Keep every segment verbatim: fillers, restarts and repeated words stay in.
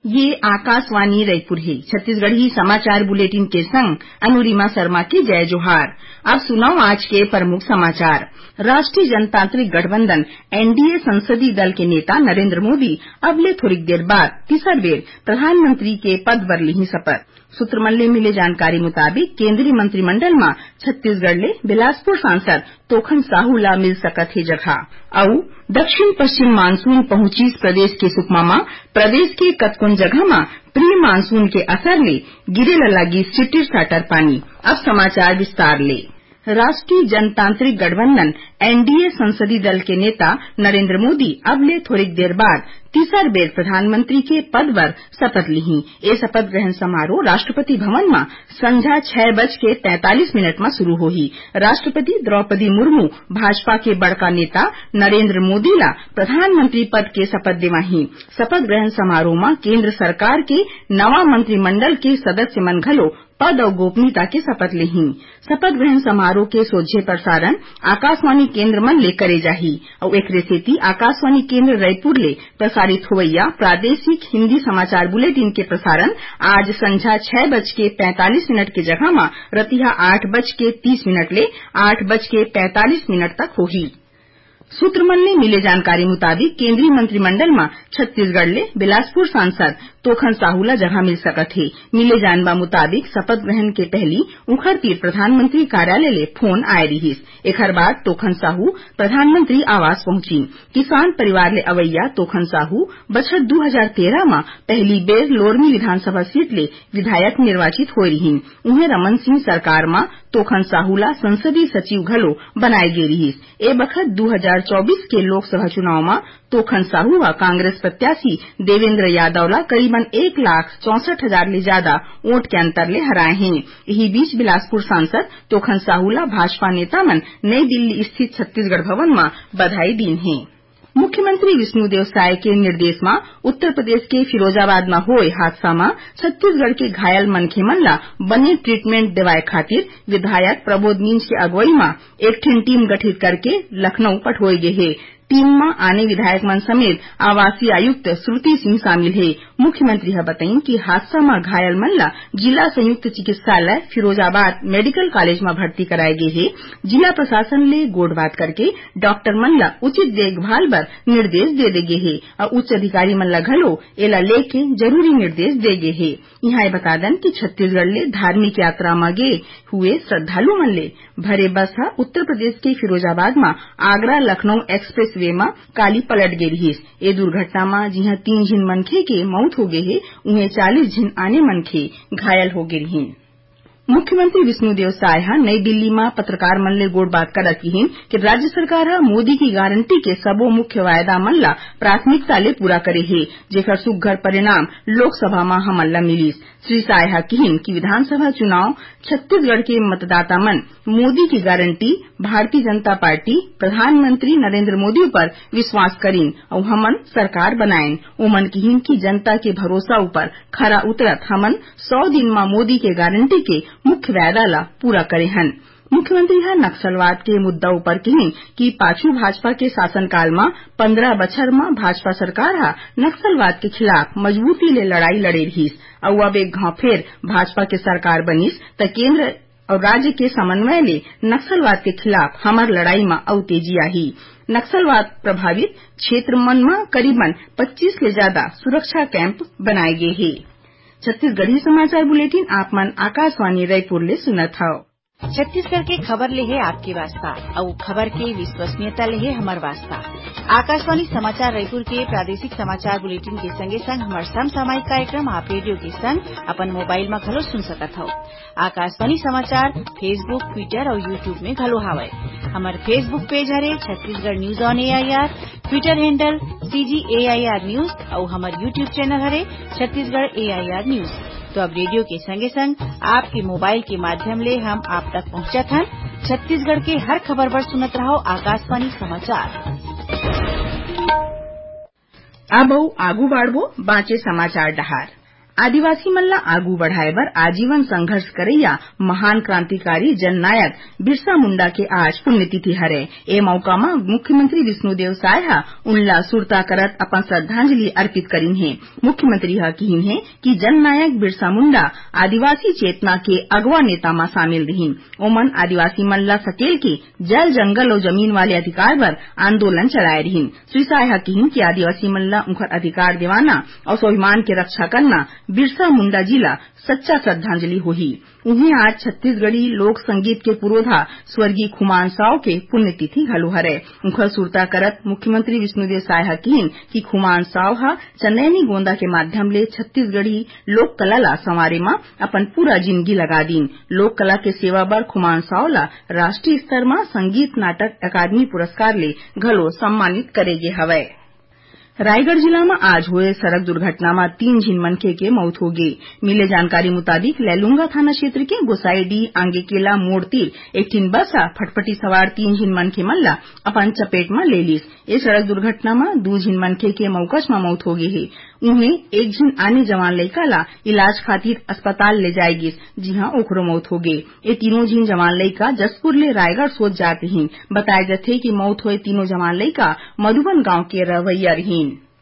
ये आकाशवाणी रायपुर है। छत्तीसगढ़ी समाचार बुलेटिन के संग अनुरिमा शर्मा की जय जोहार। अब सुनाओ आज के प्रमुख समाचार। राष्ट्रीय जनतांत्रिक गठबंधन एनडीए संसदीय दल के नेता नरेंद्र मोदी अबले थोड़ी देर बाद तीसर बेर प्रधानमंत्री के पद बर लिही शपथ। सूत्र मन ले मिले जानकारी मुताबिक केंद्रीय मंत्रिमंडल में छत्तीसगढ़ ले बिलासपुर सांसद तोखन साहू ला मिल सकत हे जगह। अउ दक्षिण पश्चिम मानसून पहुंचीस प्रदेश के सुकमा में प्रदेश के कतकोन जगह में प्री मानसून के असर ले गिरे ल लगी सिटिर साटर पानी। अब समाचार विस्तार ले। राष्ट्रीय जनतांत्रिक गठबंधन एनडीए संसदीय दल के नेता नरेंद्र मोदी अबले थोड़ी देर बाद तीसर बेर प्रधानमंत्री के पद पर शपथ लिही। ये शपथ ग्रहण समारोह राष्ट्रपति भवन में संझा छह बज के तैंतालीस मिनट में शुरू होही। राष्ट्रपति द्रौपदी मुर्मू भाजपा के बड़का नेता नरेंद्र मोदी ला प्रधानमंत्री पद के शपथ देवाही। शपथ ग्रहण समारोह में केंद्र सरकार के नवा मंत्रिमंडल के सदस्य मन घलो पद और गोपनीयता के शपथ लेही। शपथ ग्रहण समारोह के सोझे प्रसारण आकाशवाणी केंद्र मन ले करे जाही और एकरे सेती आकाशवाणी केंद्र रायपुर ले प्रसारित होवैया प्रादेशिक हिंदी समाचार बुलेटिन के प्रसारण आज संझा छह बज के पैंतालीस मिनट के जगह में रतिहा आठ बज के तीस मिनट ले आठ बज के पैंतालीस मिनट तक होही। सूत्र मन ले मिले जानकारी मुताबिक केंद्रीय मंत्रिमंडल में छत्तीसगढ़ ले बिलासपुर सांसद तोखन साहू ला जगह मिल सकत हे। मिले जानबा मुताबिक शपथ ग्रहण के पहली उखर तीर प्रधानमंत्री कार्यालय ले फोन आए रहीस। एकर बाद तोखन साहू प्रधानमंत्री आवास पहुंची। किसान परिवार ले अवैया तोखन साहू बछर दो हजार तेरह में पहली बेर लोरमी विधानसभा सीट ले विधायक निर्वाचित होए रहीन। उन्हें रमन सिंह सरकार में तोखन साहू ला संसदीय सचिव घलो बनाए गे रहीस। ए बखत दो हजार चौबीस के लोकसभा चुनाव में तोखन साहू व कांग्रेस प्रत्याशी देवेंद्र यादव ला करीबन एक लाख चौसठ हजार ले ज्यादा वोट के अंतर ले हराए हैं। यही बीच बिलासपुर सांसद तोखन साहू ला भाजपा नेता मन नई दिल्ली स्थित छत्तीसगढ़ भवन में बधाई दीन है। मुख्यमंत्री विष्णुदेव साय के निर्देश में उत्तर प्रदेश के फिरोजाबाद में होए हादसा में छत्तीसगढ़ के घायल मनखे मन ला बने ट्रीटमेंट देवाए खातिर विधायक प्रबोध मींज के अगुवाई में एक ठिन टीम गठित करके लखनऊ पठोए गे है। टीम में आने विधायक मन समेत आवासीय आयुक्त श्रुति सिंह शामिल है। मुख्यमंत्री हा बताई कि हादसा में घायल मन ला जिला संयुक्त चिकित्सालय फिरोजाबाद मेडिकल कॉलेज में भर्ती कराए गए है। जिला प्रशासन ले गोठबात करके डॉक्टर मन ला उचित देखभाल बर निर्देश दे देगे है और उच्च अधिकारी मन ला घलो एला लेके जरूरी निर्देश देगे है। यहाँ बता दन कि छत्तीसगढ़ ले धार्मिक यात्रा में गे हुए श्रद्धालु मन ले भरे बस हा उत्तर प्रदेश के फिरोजाबाद में आगरा लखनऊ एक्सप्रेस वे में काली पलट गे रहीस। ए दुर्घटना में जिहा तीन झिन मनखे के मौत हो गए है उन्हें चालीस झिन आने मनखे घायल हो गए रहीन। मुख्यमंत्री विष्णुदेव साय हा नई दिल्ली में पत्रकार मन ले गोठबात करत हिन कि राज्य सरकार हा मोदी की गारंटी के सबो मुख्य वायदा मन ला प्राथमिकता ले पूरा करे है जेकर सुघ्घर परिणाम लोकसभा में हमन ला मिलिस। श्री साय हा कहिन कि विधानसभा चुनाव छत्तीसगढ़ के मतदाता मन मोदी की गारंटी भारतीय जनता पार्टी प्रधानमंत्री नरेंद्र मोदी पर विश्वास करीन और हमन सरकार बनाएन। ओमन कहिन कि जनता के भरोसा ऊपर खरा उतरत हमन सौ दिन में मोदी के गारंटी के मुख्य वायदा ला पूरा करे हन। मुख्यमंत्री हा नक्सलवाद के मुद्दा ऊपर कही कि पाछू भाजपा के शासनकाल में पंद्रह बछर में भाजपा सरकार हा नक्सलवाद के खिलाफ मजबूती ले लड़ाई लड़े रहीस और अब एक घाव फेर भाजपा के सरकार बनिस त केंद्र और राज्य के समन्वय ले नक्सलवाद के खिलाफ हमार लड़ाई में अउ तेजी आही। नक्सलवाद प्रभावित क्षेत्र मन में करीबन पच्चीस ले ज्यादा सुरक्षा कैंप बनाए गए है। छत्तीसगढ़ी समाचार बुलेटिन आप मन आकाशवाणी रायपुर ले सुनत हव। छत्तीसगढ़ के खबर ले है आपके वास्ता और खबर के विश्वसनीयता ले है हमार वास्ता। आकाशवाणी समाचार रायपुर के प्रादेशिक समाचार बुलेटिन के संगे संग हमार समसामयिक कार्यक्रम आप रेडियो के संग अपन मोबाइल में घलो सुन सकत हव। आकाशवाणी समाचार फेसबुक ट्विटर और यूट्यूब में घलो हावय। हमार फेसबुक पेज हरे Chhattisgarh news on A I R, Twitter handle C G A I R news और हमार यूट्यूब चैनल हरे छत्तीसगढ़ ए आई आर न्यूज। तो अब रेडियो के संगे संग आपके मोबाइल के माध्यम ले हम आप तक पहुंचत हन। छत्तीसगढ़ के हर खबर पर सुनत रहो आकाशवाणी समाचार। अब आगू बाढ़बो बाँचे समाचार डहार। आदिवासी मन ला आगू बढ़ाए बर आजीवन संघर्ष करैया महान क्रांतिकारी जननायक बिरसा मुंडा के आज पुण्यतिथि हरे। ए मौका में मुख्यमंत्री विष्णुदेव साय हा उनला सुरता करत अपन श्रद्धांजलि अर्पित करीन है। मुख्यमंत्री हा कहीन है कि जननायक बिरसा मुंडा आदिवासी चेतना के अगवा नेता में शामिल रहीन। ओमन आदिवासी मन ला सकेल के जल जंगल और जमीन वाले अधिकार पर आंदोलन चलाए रहीन। श्री साय हा कहीन कि आदिवासी मन ला उनकर अधिकार दिवाना और स्वाभिमान के रक्षा करना बिरसा मुंडा जी ला सच्चा श्रद्धांजलि होही। उन्हें आज छत्तीसगढ़ी लोक संगीत के पुरोधा स्वर्गीय खुमान साव के पुण्यतिथि घलो हरे। उनकर सुरता करत मुख्यमंत्री विष्णुदेव साय हा कहीन कि खुमान साव हा चंदैनी गोंदा के माध्यम ले छत्तीसगढ़ी लोक कला ला संवारे में अपन पूरा जिंदगी लगा दीन। लोक कला के सेवा बर खुमान साव ला राष्ट्रीय स्तर में संगीत नाटक अकादमी पुरस्कार ले घलो सम्मानित करे गे हवय। रायगढ़ जिला में आज हुए सड़क दुर्घटना में तीन झिन मनखे के मौत हो गई। मिले जानकारी मुताबिक लैलूंगा थाना क्षेत्र के गोसाईडी आंगेकेला मोड़ तीर एक ठिन बस फटफटी सवार तीन झिन मनखे मन ला अपन चपेट में ले लीस। इस सड़क दुर्घटना में दो झिन मनखे के मौकस में मौत हो गई है। उन्हें एक झिन आने जवान लड़का ला इलाज खातिर अस्पताल ले जाए गिस, जिहां ओखरो मौत हो गई। ये तीनों झिन जवान लड़का जसपुर ले रायगढ़ सोच जात रहीन। बताए जाथे कि मौत हुए तीनों जवान लड़का मधुबन गांव के रवैया रहीन।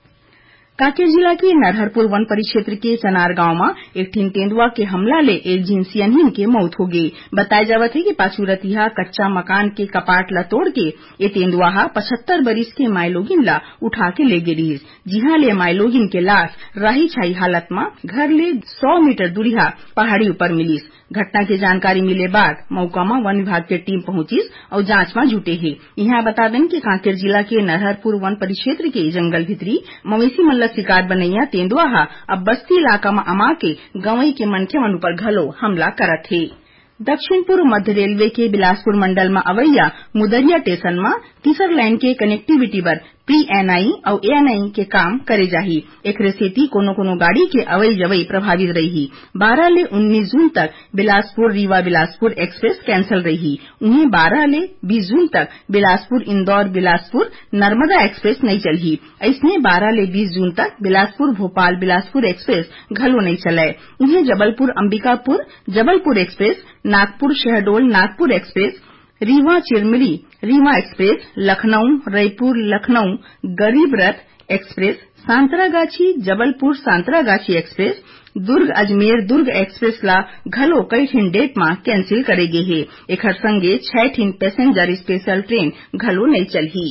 कांकेर जिला के नरहरपुर वन परिक्षेत्र के चनार गांव में एक ठिन तेंदुआ के हमला ले एक झिन सियनहिन के मौत हो गई। बताया जावत है कि पाचुरतिहा कच्चा मकान के कपाट ला तोड़ के ये तेंदुआ हा पचहत्तर बरिस के मायलोगिन ला उठा के ले गे रहीस, जिहां ले मायलोगिन के लाश राही छाई हालत में घर ले सौ मीटर दूरिहा पहाड़ी ऊपर मिलीस। घटना की जानकारी मिले बाद मौका में वन विभाग की टीम पहुंचीस और जांच में जुटे है। यहाँ बता दें कि कांकेर जिला के नरहरपुर वन परिक्षेत्र के जंगल भितरी मवेशी मन ला शिकार बनैया तेंदुआ हा अब बस्ती इलाका में अमा के गंवई के मनखे मन ऊपर घलो हमला करत है। दक्षिण पूर्व मध्य रेलवे के बिलासपुर मंडल में अवैया मुदरिया स्टेशन में तीसर लाइन के कनेक्टिविटी बर प्री एनआई और एएनआई के काम करे जाही। एकरे सेती कोनो कोनो गाड़ी के अवई जवई प्रभावित रही। बारह ले उन्नीस जून तक बिलासपुर रीवा बिलासपुर एक्सप्रेस कैंसल रही। उन्हें बारह ले बीस जून तक बिलासपुर इंदौर बिलासपुर नर्मदा एक्सप्रेस नहीं चलही। इसने बारह ले बीस जून तक बिलासपुर भोपाल बिलासपुर एक्सप्रेस घलो नहीं चले। उन्हें Jabalpur Ambikapur Jabalpur express, Nagpur Shahdol Nagpur express, Rewa Chirmiri Rewa express, Lucknow Raipur Lucknow Garib Rath express, Santragachi Jabalpur Santragachi express, Durg Ajmer Durg express ला घलो कई ठिन डेट में कैंसिल करे गे हे। एखर संगे छह ठिन पैसेंजर स्पेशल ट्रेन घलो नहीं चलही।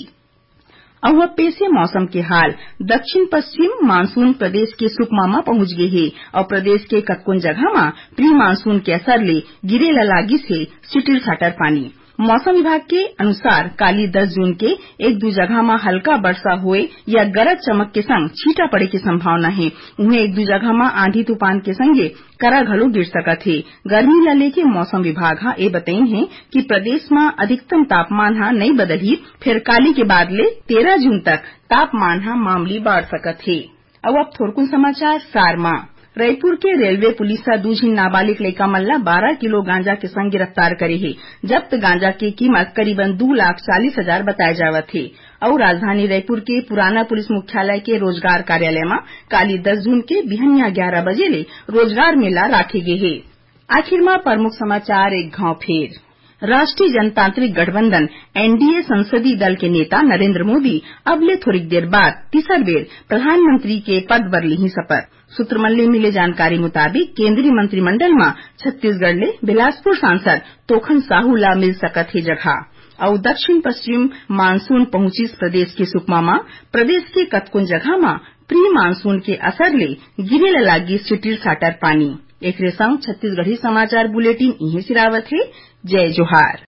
अब वह पेशे मौसम के हाल। दक्षिण पश्चिम मानसून प्रदेश के सुकमा में पहुंच गए है और प्रदेश के कतकुन जगह में प्री मानसून के असर ले गिरे लागी से सिटिर साटर पानी। मौसम विभाग के अनुसार काली दस जून के एक दो जगह में हल्का वर्षा हुए या गरज चमक के संग छींटा पड़े की संभावना है। उन्हें एक दो जगह में आंधी तूफान के संगे करा घलो गिर सकत है। गर्मी ला लेके मौसम विभाग हा ए बताइन है कि प्रदेश में अधिकतम तापमान हा नहीं बदली, फिर काली के बाद ले तेरह जून तक तापमान हा मामूली बढ़ सकत है। अब अब थोड़कुन समाचार सार में। रायपुर के रेलवे पुलिस दू झिन नाबालिग लड़का मन ला बारह किलो गांजा के संग गिरफ्तार करे है। जब्त गांजा की कीमत करीबन दो लाख चालीस हजार बताया जावत है। और राजधानी रायपुर के पुराना पुलिस मुख्यालय के रोजगार कार्यालय में काली दस जून के बिहनिया ग्यारह बजे ले रोजगार मेला राखे गे है। आखिर में प्रमुख समाचार एक घाव फेर। राष्ट्रीय जनतांत्रिक गठबंधन एनडीए संसदीय दल के नेता नरेंद्र मोदी अब ले थोड़ी देर बाद तीसर बेर प्रधानमंत्री के पद पर ली शपथ। सूत्र मन ले मिले जानकारी मुताबिक केंद्रीय मंत्रिमंडल में छत्तीसगढ़ ले बिलासपुर सांसद तोखन साहू ला मिल सकत है जगह। और दक्षिण पश्चिम मानसून पहुंची प्रदेश के सुकमा में प्रदेश के कतकुन जगह में प्री मानसून के असर ले गिरे लागी सिटिर साटर पानी। एक संग छत्तीसगढ़ी समाचार बुलेटिन इहे सिरावत है। जय जोहार।